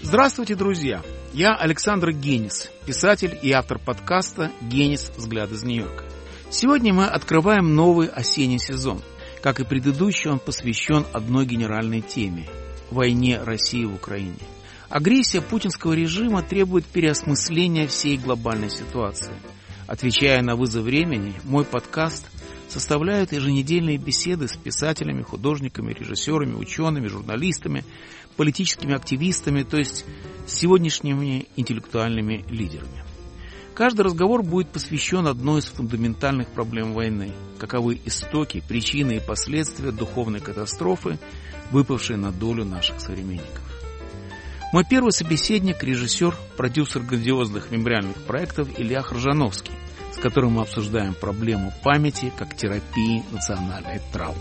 Здравствуйте, друзья! Я Александр Генис, писатель и автор подкаста «Генис. Взгляд из Нью-Йорка». Сегодня мы открываем новый осенний сезон. Как и предыдущий, он посвящен одной генеральной теме – войне России в Украине. Агрессия путинского режима требует переосмысления всей глобальной ситуации. Отвечая на вызов времени, мой подкаст составляют еженедельные беседы с писателями, художниками, режиссерами, учеными, журналистами, политическими активистами, то есть с сегодняшними интеллектуальными лидерами. Каждый разговор будет посвящен одной из фундаментальных проблем войны. Каковы истоки, причины и последствия духовной катастрофы, выпавшей на долю наших современников. Мой первый собеседник – режиссер, продюсер грандиозных мемориальных проектов Илья Хржановский, с которым мы обсуждаем проблему памяти как терапии национальной травмы.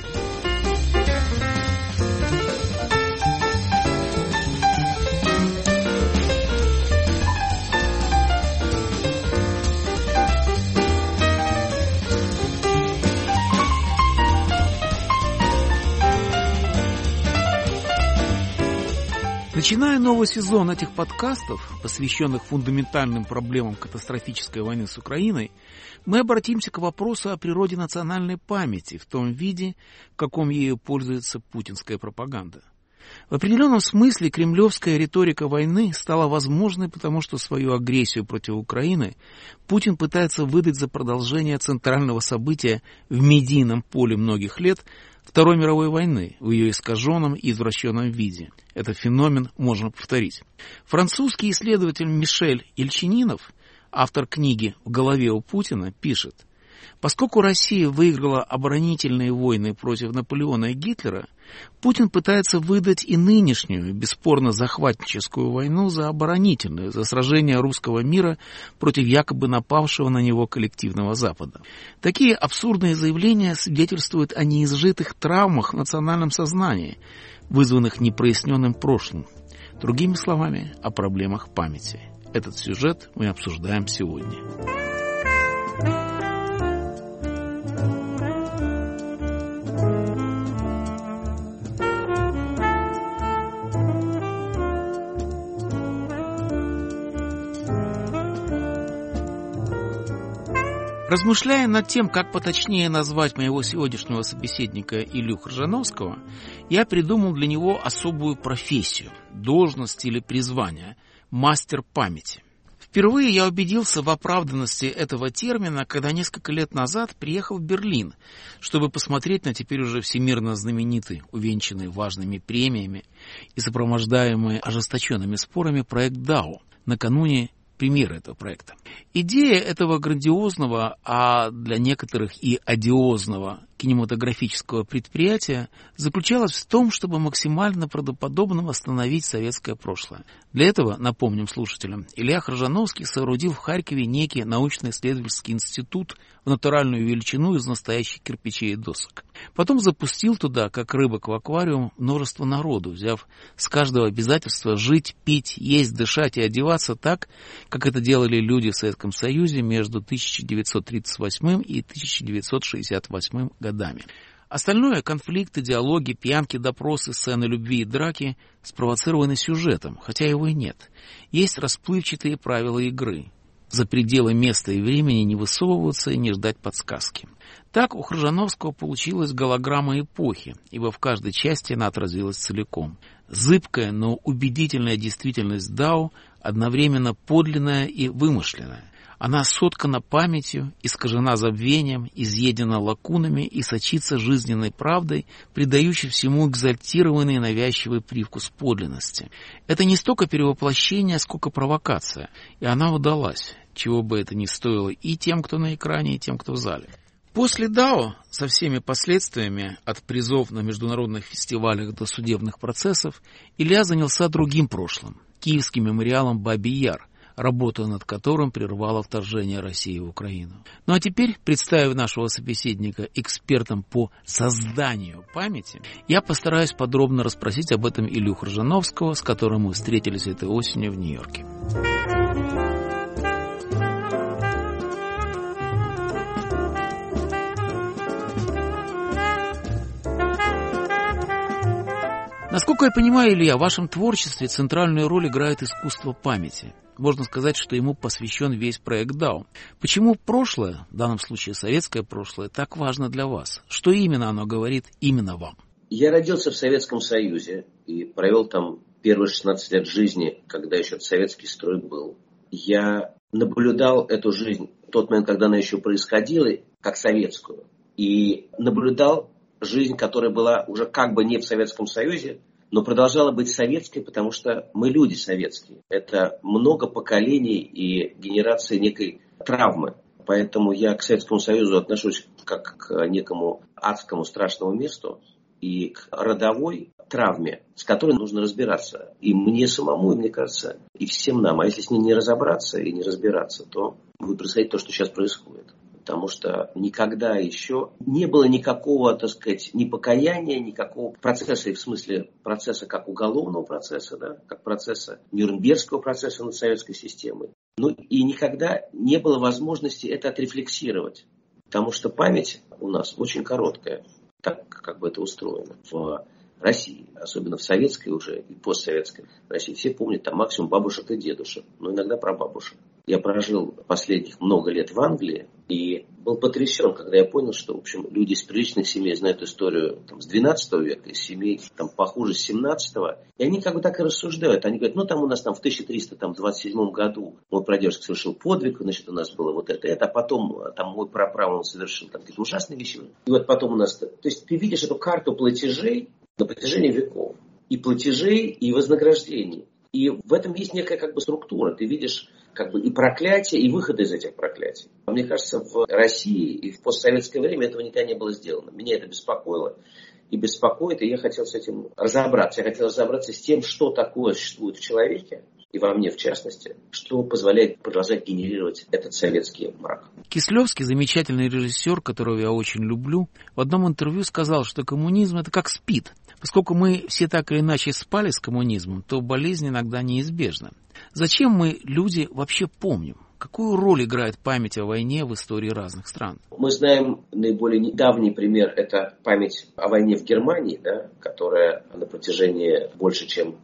Начиная новый сезон этих подкастов, посвященных фундаментальным проблемам катастрофической войны с Украиной, мы обратимся к вопросу о природе национальной памяти в том виде, в каком ею пользуется путинская пропаганда. В определенном смысле кремлевская риторика войны стала возможной, потому что свою агрессию против Украины Путин пытается выдать за продолжение центрального события в медийном поле многих лет Второй мировой войны в ее искаженном и извращенном виде. Этот феномен можно повторить. Французский исследователь Мишель Ельчининов, автор книги «В голове у Путина», пишет: поскольку Россия выиграла оборонительные войны против Наполеона и Гитлера, Путин пытается выдать и нынешнюю, бесспорно захватническую войну за оборонительную, за сражение русского мира против якобы напавшего на него коллективного Запада. Такие абсурдные заявления свидетельствуют о неизжитых травмах в национальном сознании, вызванных непроясненным прошлым. Другими словами, о проблемах памяти. Этот сюжет мы обсуждаем сегодня. Размышляя над тем, как поточнее назвать моего сегодняшнего собеседника Илью Хржановского, я придумал для него особую профессию, должность или призвание – мастер памяти. Впервые я убедился в оправданности этого термина, когда несколько лет назад приехал в Берлин, чтобы посмотреть на теперь уже всемирно знаменитый, увенчанный важными премиями и сопровождаемый ожесточенными спорами проект DAO, накануне премьеры этого проекта. Идея этого грандиозного, а для некоторых и одиозного кинематографического предприятия заключалась в том, чтобы максимально правдоподобно восстановить советское прошлое. Для этого, напомним слушателям, Илья Хржановский соорудил в Харькове некий научно-исследовательский институт в натуральную величину из настоящих кирпичей и досок. Потом запустил туда, как рыбок в аквариум, множество народу, взяв с каждого обязательства жить, пить, есть, дышать и одеваться так, как это делали люди в Советском Союзе между 1938 и 1968 годами. Остальное — конфликты, диалоги, пьянки, допросы, сцены любви и драки — спровоцированы сюжетом, хотя его и нет. Есть расплывчатые правила игры. За пределы места и времени не высовываться и не ждать подсказки. Так у Хржановского получилась голограмма эпохи, ибо в каждой части она отразилась целиком. Зыбкая, но убедительная действительность DAO одновременно подлинная и вымышленная. Она соткана памятью, искажена забвением, изъедена лакунами и сочится жизненной правдой, придающей всему экзальтированный и навязчивый привкус подлинности. Это не столько перевоплощение, сколько провокация, и она удалась, чего бы это ни стоило и тем, кто на экране, и тем, кто в зале. После DAO, со всеми последствиями, от призов на международных фестивалях до судебных процессов, Илья занялся другим прошлым – Киевским мемориалом Бабий Яр, работа над которым прервала вторжение России в Украину. Ну а теперь, представив нашего собеседника экспертом по созданию памяти, я постараюсь подробно расспросить об этом Илью Хржановского, с которым мы встретились этой осенью в Нью-Йорке. Насколько я понимаю, Илья, в вашем творчестве центральную роль играет искусство памяти. Можно сказать, что ему посвящен весь проект DAO. Почему прошлое, в данном случае советское прошлое, так важно для вас? Что именно оно говорит именно вам? Я родился в Советском Союзе и провел там первые 16 лет жизни, когда еще советский строй был. Я наблюдал эту жизнь в тот момент, когда она еще происходила, как советскую. И наблюдал жизнь, которая была уже как бы не в Советском Союзе, но продолжала быть советской, потому что мы люди советские. Это много поколений и генерации некой травмы. Поэтому я к Советскому Союзу отношусь как к некому адскому страшному месту и к родовой травме, с которой нужно разбираться. И мне самому, и мне кажется, и всем нам. А если с ней не разобраться и не разбираться, то будет происходить то, что сейчас происходит. Потому что никогда еще не было никакого, так сказать, ни покаяния, никакого процесса, в смысле процесса как уголовного процесса, да, как процесса Нюрнбергского процесса над советской системой. Ну и никогда не было возможности это отрефлексировать. Потому что память у нас очень короткая, так как бы это устроено в России, особенно в советской уже и постсоветской России. Все помнят там максимум бабушек и дедушек, но иногда прабабушек. Я прожил последних много лет в Англии и был потрясен, когда я понял, что, в общем, люди из приличных семей знают историю там, с 12 века, из семей там, похуже с 17-го. И они как бы так и рассуждают. Они говорят, ну там у нас там в 1327 году мой прадедушка совершил подвиг, значит, у нас было вот это, а потом там мой прапрапрадед совершил там, какие-то ужасные вещи. И вот потом у нас... То есть ты видишь эту карту платежей на протяжении веков. И платежей, и вознаграждений. И в этом есть некая как бы структура. Ты видишь как бы и проклятия, и выходы из этих проклятий. Мне кажется, в России и в постсоветское время этого никогда не было сделано. Меня это беспокоило и беспокоит, и я хотел с этим разобраться. Я хотел разобраться с тем, что такое существует в человеке, и во мне в частности, что позволяет продолжать генерировать этот советский мрак. Кислевский, замечательный режиссер, которого я очень люблю, в одном интервью сказал, что коммунизм – это как СПИД. Поскольку мы все так или иначе спали с коммунизмом, то болезнь иногда неизбежна. Зачем мы, люди, вообще помним? Какую роль играет память о войне в истории разных стран? Мы знаем наиболее недавний пример – это память о войне в Германии, да, которая на протяжении больше чем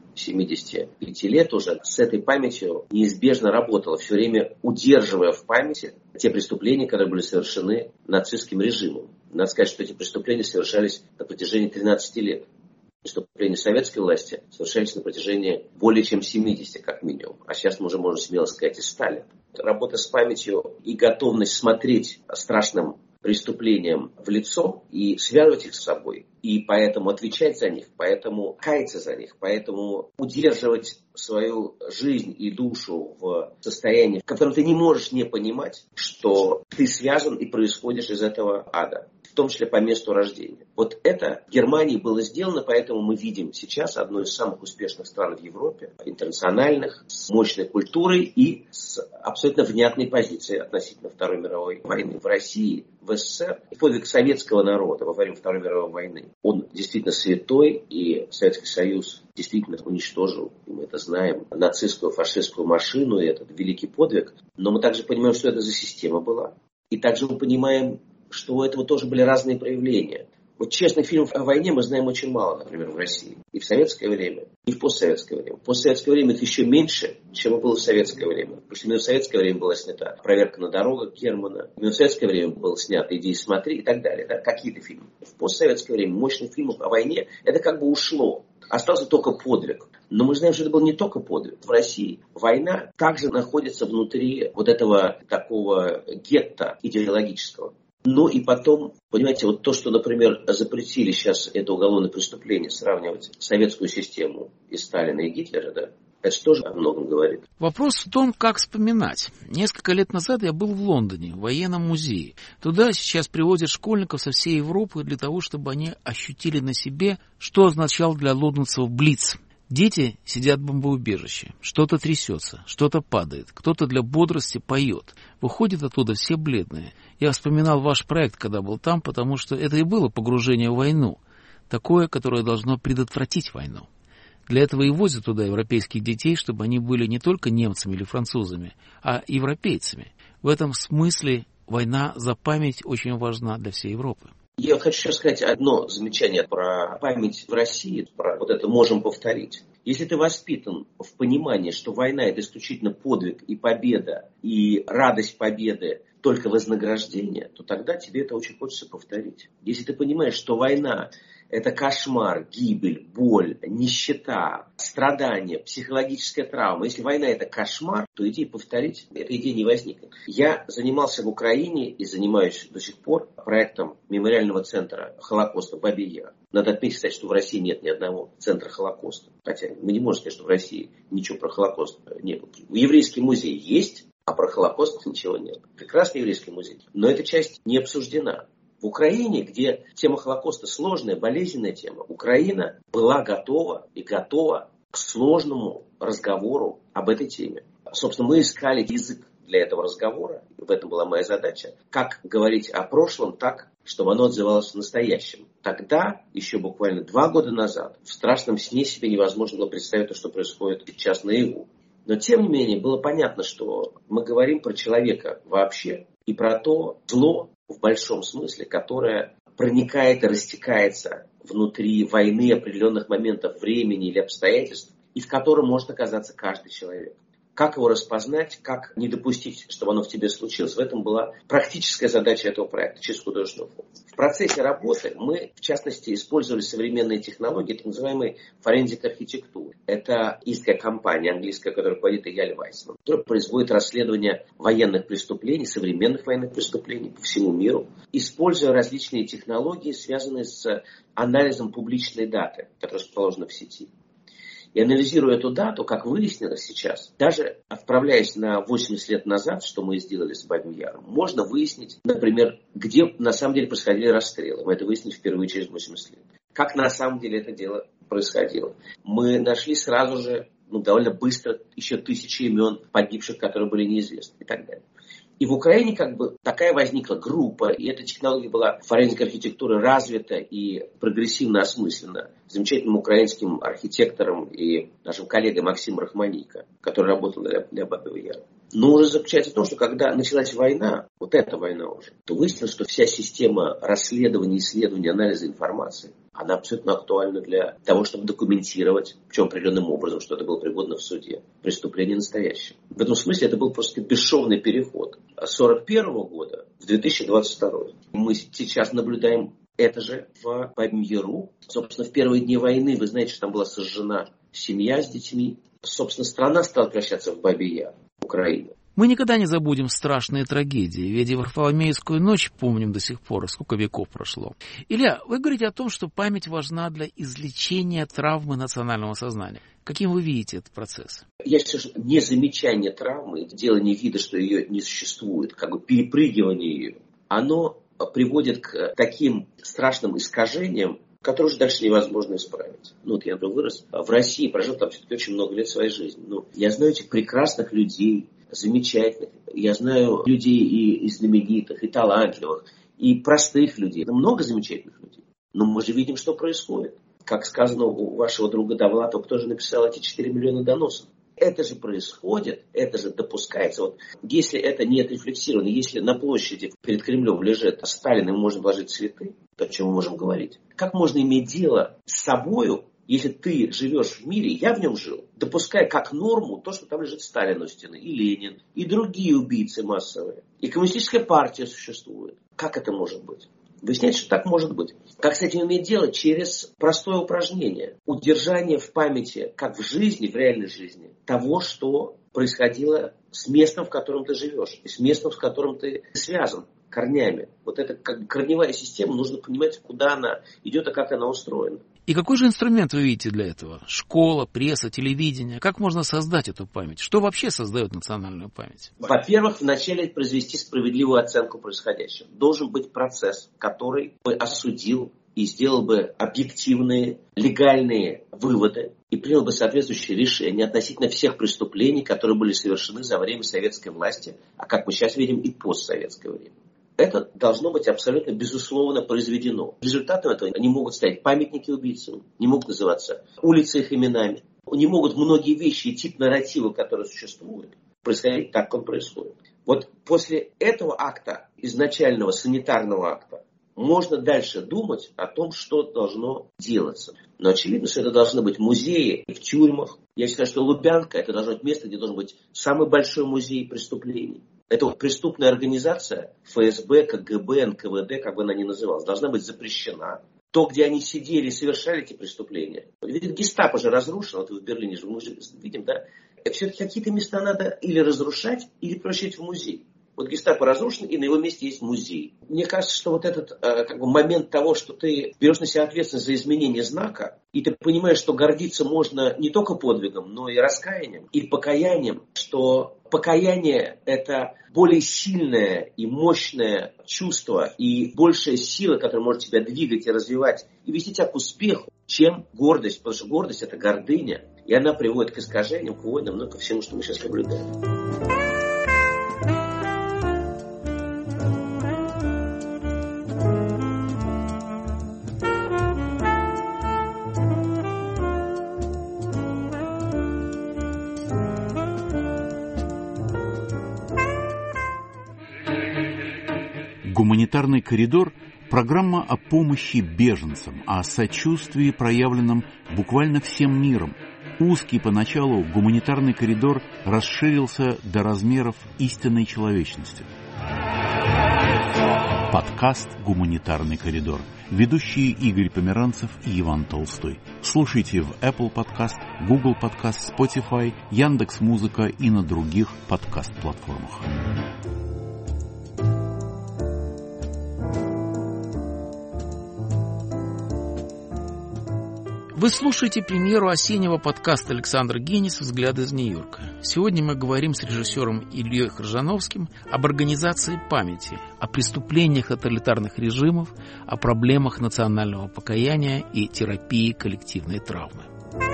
75 лет уже с этой памятью неизбежно работала, все время удерживая в памяти те преступления, которые были совершены нацистским режимом. Надо сказать, что эти преступления совершались на протяжении 13 лет. Преступления советской власти совершались на протяжении более чем 70, как минимум. А сейчас мы уже можем смело сказать и Сталин. Работа с памятью и готовность смотреть страшным преступлениям в лицо и связывать их с собой. И поэтому отвечать за них, поэтому каяться за них, поэтому удерживать свою жизнь и душу в состоянии, в котором ты не можешь не понимать, что ты связан и происходишь из этого ада, в том числе по месту рождения. Вот это в Германии было сделано, поэтому мы видим сейчас одну из самых успешных стран в Европе, интернациональных, с мощной культурой и с абсолютно внятной позицией относительно Второй мировой войны. В России, в СССР, подвиг советского народа во время Второй мировой войны, он действительно святой, и Советский Союз действительно уничтожил, и мы это знаем, нацистскую, фашистскую машину, и этот великий подвиг. Но мы также понимаем, что это за система была. И также мы понимаем, что у этого тоже были разные проявления. Вот честных фильмов о войне мы знаем очень мало, например, в России. И в советское время, и в постсоветское время. В постсоветское время их еще меньше, чем было в советское время. Потому что именно в советское время была снята «Проверка на дорогах» Германа. Именно в советское время было снято «Иди и смотри» и так далее. Да? Какие-то фильмы. В постсоветское время мощных фильмов о войне это как бы ушло. Остался только подвиг. Но мы знаем, что это был не только подвиг. В России война также находится внутри вот этого такого гетто идеологического. Ну и потом, понимаете, вот то, что, например, запретили сейчас это уголовное преступление, сравнивать советскую систему и Сталина, и Гитлера, да, это же тоже о многом говорит. Вопрос в том, как вспоминать. Несколько лет назад я был в Лондоне, в военном музее. Туда сейчас привозят школьников со всей Европы для того, чтобы они ощутили на себе, что означал для лондонцев Блиц. Дети сидят в бомбоубежище, что-то трясется, что-то падает, кто-то для бодрости поет. Выходят оттуда все бледные. Я вспоминал ваш проект, когда был там, потому что это и было погружение в войну. Такое, которое должно предотвратить войну. Для этого и возят туда европейских детей, чтобы они были не только немцами или французами, а европейцами. В этом смысле война за память очень важна для всей Европы. Я хочу сейчас сказать одно замечание про память в России, про вот это «можем повторить». Если ты воспитан в понимании, что война – это исключительно подвиг и победа, и радость победы только вознаграждение, то тогда тебе это очень хочется повторить. Если ты понимаешь, что война – это кошмар, гибель, боль, нищета, страдания, психологическая травма. Если война – это кошмар, то идея повторить, эта идея не возникнет. Я занимался в Украине и занимаюсь до сих пор проектом мемориального центра Холокоста Бабий Яр. Надо отметить, кстати, что в России нет ни одного центра Холокоста. Хотя мы не можем сказать, что в России ничего про Холокост не было. Еврейский музей есть, а про Холокост ничего нет. Прекрасный еврейский музей. Но эта часть не обсуждена. В Украине, где тема Холокоста сложная, болезненная тема, Украина была готова и готова к сложному разговору об этой теме. Собственно, мы искали язык для этого разговора. В этом была моя задача. Как говорить о прошлом так, чтобы оно отзывалось в настоящем. Тогда, еще буквально 2 года назад, в страшном сне себе невозможно было представить то, что происходит сейчас наяву. Но, тем не менее, было понятно, что мы говорим про человека вообще и про то зло в большом смысле, которое проникает и растекается внутри войны определенных моментов времени или обстоятельств, и в котором может оказаться каждый человек. Как его распознать, как не допустить, чтобы оно в тебе случилось. В этом была практическая задача этого проекта через художественную форму. В процессе работы мы, в частности, использовали современные технологии, так называемой форензик архитектуры. Это истская компания английская, которую руководит Эйяль Вайсман, которая производит расследование военных преступлений, современных военных преступлений по всему миру, используя различные технологии, связанные с анализом публичной даты, которая расположена в сети. И анализируя эту дату, как выяснилось сейчас, даже отправляясь на 80 лет назад, что мы сделали с Бабьим Яром, можно выяснить, например, где на самом деле происходили расстрелы. Мы это выяснили впервые через 80 лет. Как на самом деле это дело происходило. Мы нашли сразу же, довольно быстро, еще 1000 имен погибших, которые были неизвестны и так далее. И в Украине такая возникла группа, и эта технология была форензик архитектуры развита и прогрессивно осмыслена замечательным украинским архитектором и нашим коллегой Максимом Рахманийко, который работал для Бабьего Яра. Но уже заключается в том, что когда началась война, вот эта война уже, то выяснилось, что вся система расследования, исследования, анализа информации, она абсолютно актуальна для того, чтобы документировать, причем определенным образом, что это было пригодно в суде, преступление настоящее. В этом смысле это был просто бесшовный переход с 1941 года в 2022. Мы сейчас наблюдаем это же в Бабьем Яру. Собственно, в первые дни войны, вы знаете, что там была сожжена семья с детьми. Собственно, страна стала превращаться в Бабий Яр, Украина. Мы никогда не забудем страшные трагедии, ведь и Варфоломеевскую ночь помним до сих пор, сколько веков прошло. Илья, вы говорите о том, что память важна для излечения травмы национального сознания. Каким вы видите этот процесс? Я считаю, что незамечание травмы, делание вида, что ее не существует, перепрыгивание ее, оно приводит к таким страшным искажениям, которые уже дальше невозможно исправить. Я, например, вырос в России, прожил там все-таки очень много лет своей жизни. Я знаю этих прекрасных людей, замечательных. Я знаю людей и знаменитых, и талантливых, и простых людей. Много замечательных людей. Но мы же видим, что происходит. Как сказано у вашего друга Довлатова, кто же написал эти 4 миллиона доносов. Это же происходит, это же допускается. Если это не отрефлексировано, если на площади перед Кремлем лежит Сталин, ему можно положить цветы, то о чем мы можем говорить? Как можно иметь дело с собою, если ты живешь в мире, я в нем жил, допуская как норму то, что там лежит Сталин у стены, и Ленин, и другие убийцы массовые, и коммунистическая партия существует. Как это может быть? Выясняется, что так может быть. Как с этим иметь дело? Через простое упражнение. Удержание в памяти, как в жизни, в реальной жизни, того, что происходило с местом, в котором ты живешь, и с местом, с которым ты связан корнями. Вот эта корневая система, нужно понимать, куда она идет, а как она устроена. И какой же инструмент вы видите для этого? Школа, пресса, телевидение? Как можно создать эту память? Что вообще создает национальную память? Во-первых, вначале произвести справедливую оценку происходящего. Должен быть процесс, который бы осудил и сделал бы объективные, легальные выводы и принял бы соответствующие решения относительно всех преступлений, которые были совершены за время советской власти, а как мы сейчас видим, и постсоветское время. Это должно быть абсолютно безусловно произведено. Результатом этого не могут стать памятники убийцам, не могут называться улицы их именами. Не могут многие вещи и тип нарратива, которые существуют, происходить так, как он происходит. Вот после этого акта, изначального санитарного акта, можно дальше думать о том, что должно делаться. Но очевидно, что это должны быть музеи в тюрьмах. Я считаю, что Лубянка — это должно быть место, где должен быть самый большой музей преступлений. Эта вот преступная организация ФСБ, КГБ, НКВД, как бы она ни называлась, должна быть запрещена. То, где они сидели и совершали эти преступления. Ведь гестапо же разрушено, вот в Берлине же мы же видим, да? Все-таки какие-то места надо или разрушать, или превращать в музей. Вот гестапо разрушен, и на его месте есть музей. Мне кажется, что вот этот момент того, что ты берешь на себя ответственность за изменение знака, и ты понимаешь, что гордиться можно не только подвигом, но и раскаянием, и покаянием, что покаяние – это более сильное и мощное чувство, и большая сила, которая может тебя двигать и развивать, и вести тебя к успеху, чем гордость. Потому что гордость – это гордыня, и она приводит к искажениям, к войнам, но ко всему, что мы сейчас наблюдаем. «Гуманитарный коридор» – программа о помощи беженцам, о сочувствии, проявленном буквально всем миром. Узкий поначалу гуманитарный коридор расширился до размеров истинной человечности. Подкаст «Гуманитарный коридор». Ведущие Игорь Померанцев и Иван Толстой. Слушайте в Apple Podcast, Google Podcast, Spotify, Яндекс.Музыка и на других подкаст-платформах. Вы слушаете премьеру осеннего подкаста Александра Гениса «Взгляды из Нью-Йорка». Сегодня мы говорим с режиссером Ильей Хржановским об организации памяти, о преступлениях тоталитарных режимов, о проблемах национального покаяния и терапии коллективной травмы.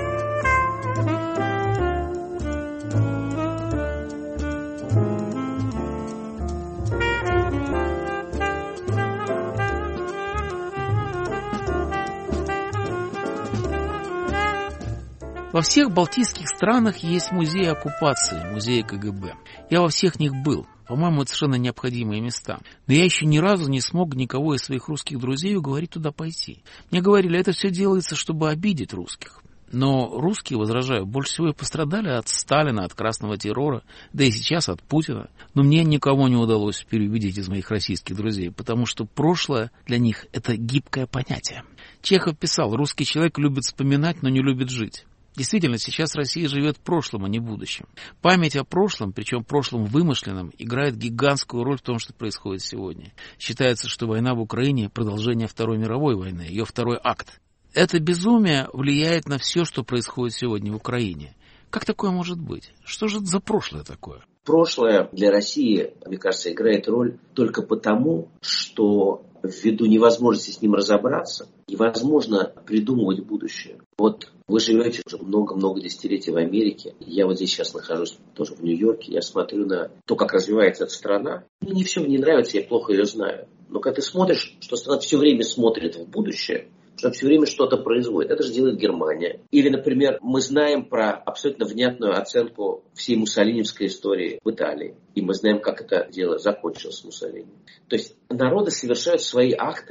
Во всех балтийских странах есть музеи оккупации, музеи КГБ. Я во всех них был. По-моему, это совершенно необходимые места. Но я еще ни разу не смог никого из своих русских друзей уговорить туда пойти. Мне говорили, это все делается, чтобы обидеть русских. Но русские, возражаю, больше всего и пострадали от Сталина, от красного террора, да и сейчас от Путина. Но мне никого не удалось переубедить из моих российских друзей, потому что прошлое для них – это гибкое понятие. Чехов писал, русский человек любит вспоминать, но не любит жить. Действительно, сейчас Россия живет прошлым, а не будущим. Память о прошлом, причем прошлом вымышленном, играет гигантскую роль в том, что происходит сегодня. Считается, что война в Украине – продолжение Второй мировой войны, ее второй акт. Это безумие влияет на все, что происходит сегодня в Украине. Как такое может быть? Что же это за прошлое такое? Прошлое для России, мне кажется, играет роль только потому, что ввиду невозможности с ним разобраться, невозможно придумывать будущее. Вот вы живете уже много-много десятилетий в Америке. Я вот здесь сейчас нахожусь тоже в Нью-Йорке. Я смотрю на то, как развивается эта страна. Мне не все не нравится, я плохо ее знаю. Но когда ты смотришь, что страна все время смотрит в будущее, что все время что-то производит. Это же делает Германия. Или, например, мы знаем про абсолютно внятную оценку всей муссолиневской истории в Италии. И мы знаем, как это дело закончилось с Муссолини. То есть народы совершают свои акты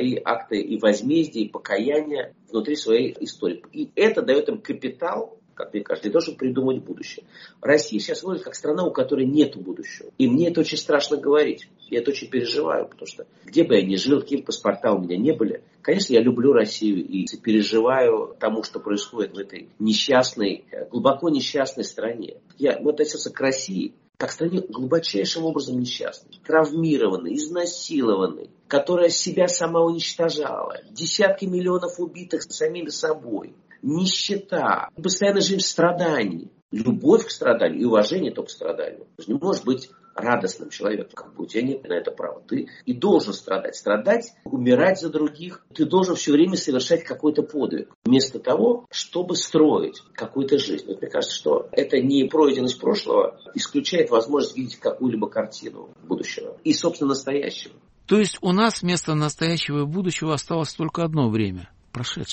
и возмездия, и покаяния внутри своей истории. И это дает им капитал, как мне кажется, для того, чтобы придумать будущее. Россия сейчас выглядит как страна, у которой нет будущего. И мне это очень страшно говорить. Я это очень переживаю, потому что где бы я ни жил, какие бы паспорта у меня не были, конечно, я люблю Россию и переживаю тому, что происходит в этой несчастной, глубоко несчастной стране. Я относился к России как к стране глубочайшим образом несчастной, травмированной, изнасилованной, которая себя сама уничтожала, десятки миллионов убитых самими собой, нищета, постоянная жизнь в страдании, любовь к страданию и уважение только к страданию. Ты не можешь быть радостным человеком, как бы у тебя нет на это права. Ты и должен страдать. Страдать, умирать за других. Ты должен все время совершать какой-то подвиг, вместо того, чтобы строить какую-то жизнь. Вот мне кажется, что эта непройденность прошлого исключает возможность видеть какую-либо картину будущего и, собственно, настоящего. То есть у нас вместо настоящего и будущего осталось только одно время – прошедшее.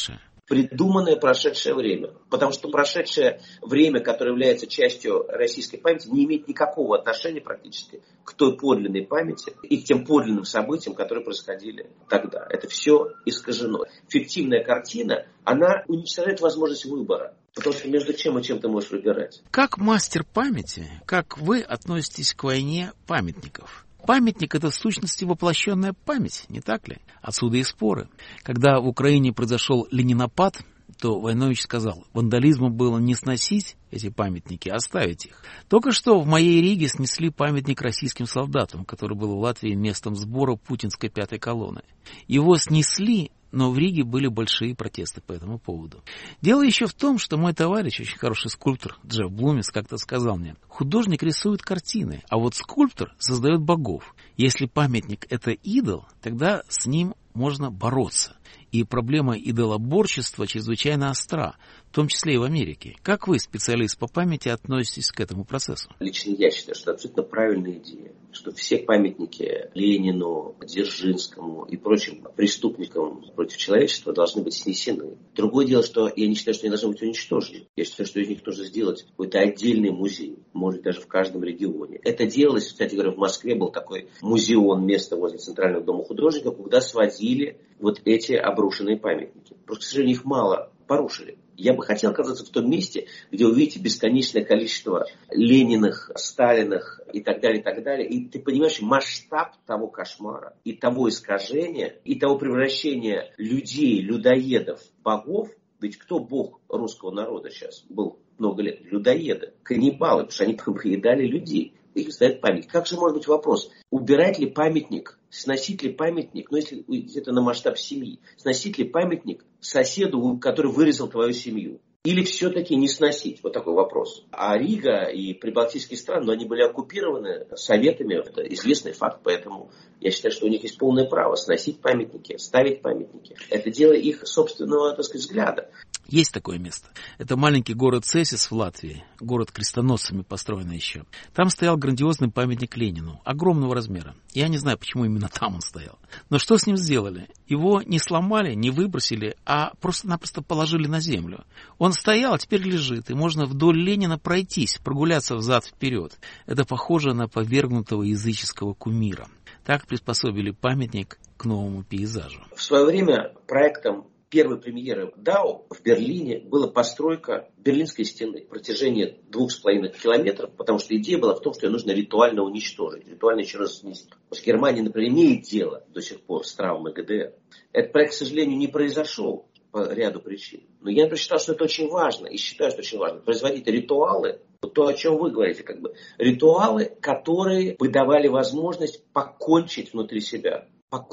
придуманное прошедшее время. Потому что прошедшее время, которое является частью российской памяти, не имеет никакого отношения практически к той подлинной памяти и к тем подлинным событиям, которые происходили тогда. Это все искажено. Фиктивная картина, она уничтожает возможность выбора. Потому что между чем и чем ты можешь выбирать. Как мастер памяти, как вы относитесь к войне памятников? Памятник – это в сущности воплощенная память, не так ли? Отсюда и споры. Когда в Украине произошел ленинопад, то Войнович сказал, вандализмом было не сносить эти памятники, а оставить их. Только что в моей Риге снесли памятник российским солдатам, который был в Латвии местом сбора путинской 5-й колонны. Его снесли, но в Риге были большие протесты по этому поводу. Дело еще в том, что мой товарищ, очень хороший скульптор Джефф Блумис, как-то сказал мне, художник рисует картины, а вот скульптор создает богов. Если памятник – это идол, тогда с ним можно бороться. И проблема идолоборчества чрезвычайно остра, в том числе и в Америке. Как вы, специалист по памяти, относитесь к этому процессу? Лично я считаю, что это абсолютно правильная идея, что все памятники Ленину, Дзержинскому и прочим преступникам против человечества должны быть снесены. Другое дело, что я не считаю, что они должны быть уничтожены. Я считаю, что из них нужно сделать какой-то отдельный музей, может даже в каждом регионе. Это делалось, кстати говоря, в Москве был такой музеон, место возле Центрального дома художников, куда сводили вот эти обрушенные памятники. Просто, к сожалению, их мало порушили. Я бы хотел оказаться в том месте, где вы видите бесконечное количество Лениных, Сталиных и так далее, и так далее. И ты понимаешь масштаб того кошмара, и того искажения, и того превращения людей, людоедов, богов. Ведь кто бог русского народа сейчас был много лет? Людоеды, каннибалы, потому что они поедали людей. Их ставят память. Как же может быть вопрос, убирать ли памятник, сносить ли памятник, ну если это на масштаб семьи, сносить ли памятник соседу, который вырезал твою семью? Или все-таки не сносить? Вот такой вопрос. А Рига и прибалтийские страны, они были оккупированы советами, это известный факт, поэтому я считаю, что у них есть полное право сносить памятники, ставить памятники. Это дело их собственного, так сказать, взгляда. Есть такое место. Это маленький город Цесис в Латвии, город крестоносцами построенный еще. Там стоял грандиозный памятник Ленину, огромного размера. Я не знаю, почему именно там он стоял. Но что с ним сделали? Его не сломали, не выбросили, а просто-напросто положили на землю. Он стоял, а теперь лежит, и можно вдоль Ленина пройтись, прогуляться взад-вперед. Это похоже на повергнутого языческого кумира. Так приспособили памятник к новому пейзажу. В свое время проектом первой премьеры ДАО в Берлине была постройка Берлинской стены в протяжении 2,5 километров, потому что идея была в том, что ее нужно ритуально уничтожить, ритуально еще раз снести. Потому что Германия, например, имеет дело до сих пор с травмой ГДР. Этот проект, к сожалению, не произошел по ряду причин. Но я считал, что это очень важно, и считаю, что очень важно производить ритуалы, то, о чем вы говорите, ритуалы, которые бы давали возможность покончить внутри себя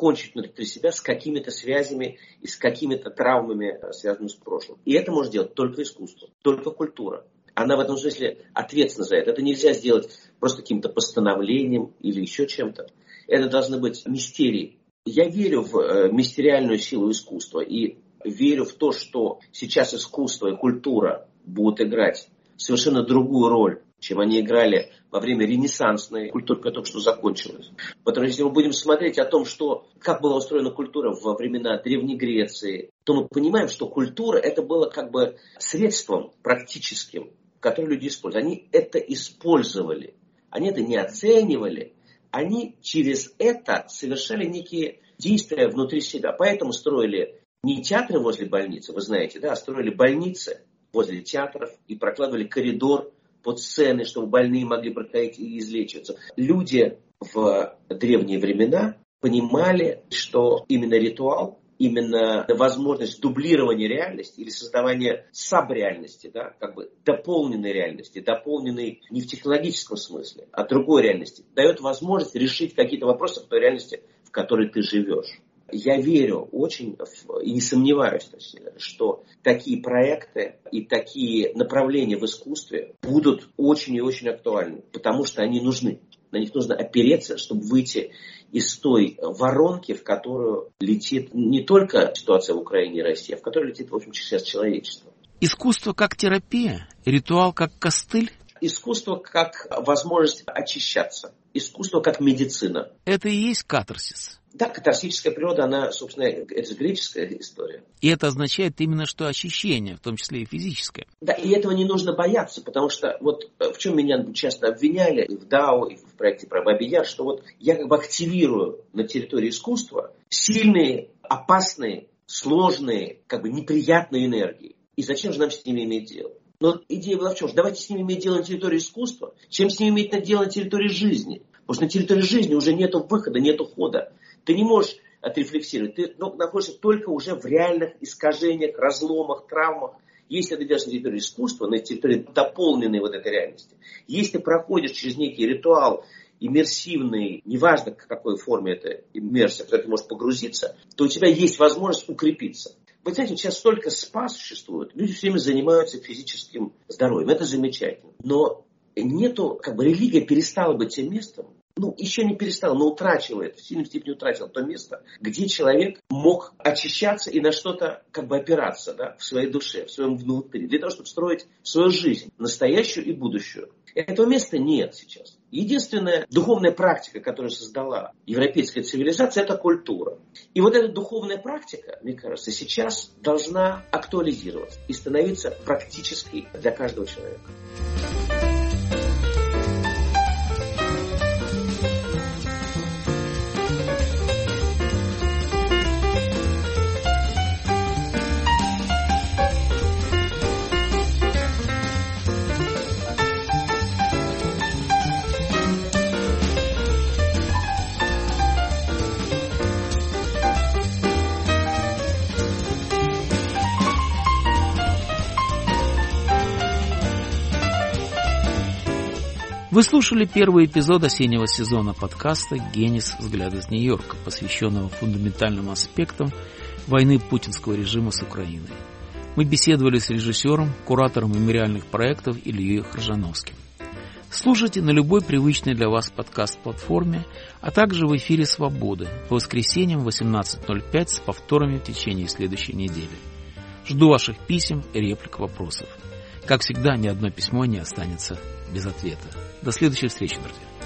с какими-то связями и с какими-то травмами, связанными с прошлым. И это может делать только искусство, только культура. Она в этом смысле ответственна за это. Это нельзя сделать просто каким-то постановлением или еще чем-то. Это должны быть мистерии. Я верю в мистериальную силу искусства и верю в то, что сейчас искусство и культура будут играть совершенно другую роль, чем они играли во время ренессансной культуры, которая только что закончилась. Потому что если мы будем смотреть о том, как была устроена культура во времена Древней Греции, то мы понимаем, что культура это было средством практическим, которое люди использовали. Они это использовали, они это не оценивали, они через это совершали некие действия внутри себя. Поэтому строили не театры возле больницы, вы знаете, а строили больницы возле театров и прокладывали коридор под сцены, чтобы больные могли проходить и излечиваться. Люди в древние времена понимали, что именно ритуал, именно возможность дублирования реальности или создавания сабреальности, дополненной реальности, дополненной не в технологическом смысле, а другой реальности, дает возможность решить какие-то вопросы в той реальности, в которой ты живешь. Я верю очень и не сомневаюсь, что такие проекты и такие направления в искусстве будут очень и очень актуальны, потому что они нужны. На них нужно опереться, чтобы выйти из той воронки, в которую летит не только ситуация в Украине и России, а в которую летит, в общем, сейчас человечество. Искусство как терапия, ритуал как костыль? Искусство как возможность очищаться, искусство как медицина. Это и есть катарсис. Да, катарсическая природа, она, собственно, это же греческая история. И это означает именно, что очищение, в том числе и физическое. Да, и этого не нужно бояться, потому что вот в чем меня часто обвиняли и в ДАО, и в проекте про Бабий Яр, что вот я как бы активирую на территории искусства сильные, опасные, сложные, как бы неприятные энергии. И зачем же нам с ними иметь дело? Но идея была в чем? Давайте с ними иметь дело на территории искусства, чем с ними иметь дело на территории жизни. Потому что на территории жизни уже нету выхода, нету хода. Ты не можешь отрефлексировать. Ты находишься только уже в реальных искажениях, разломах, травмах. Если ты идешь на территорию искусства, на территории дополненной вот этой реальности, если ты проходишь через некий ритуал иммерсивный, неважно, в какой форме это иммерсия, в которой ты можешь погрузиться, то у тебя есть возможность укрепиться. Вы знаете, сейчас столько СПА существует, люди все время занимаются физическим здоровьем, это замечательно. Но нету, как бы религия перестала быть тем местом, еще не перестала, но утратила это, в сильной степени утратила то место, где человек мог очищаться и на что-то как бы опираться, да, в своей душе, в своем внутри, для того, чтобы строить свою жизнь, настоящую и будущую. Этого места нет сейчас. Единственная духовная практика, которую создала европейская цивилизация, это культура. И вот эта духовная практика, мне кажется, сейчас должна актуализироваться и становиться практической для каждого человека. Вы слушали первый эпизод осеннего сезона подкаста «Генис. Взгляд из Нью-Йорка», посвященного фундаментальным аспектам войны путинского режима с Украиной. Мы беседовали с режиссером, куратором мемориальных проектов Ильей Хржановским. Слушайте на любой привычной для вас подкаст-платформе, а также в эфире «Свободы» по воскресеньям в 18:05 с повторами в течение следующей недели. Жду ваших писем, реплик, вопросов. Как всегда, ни одно письмо не останется без ответа. До следующей встречи, друзья.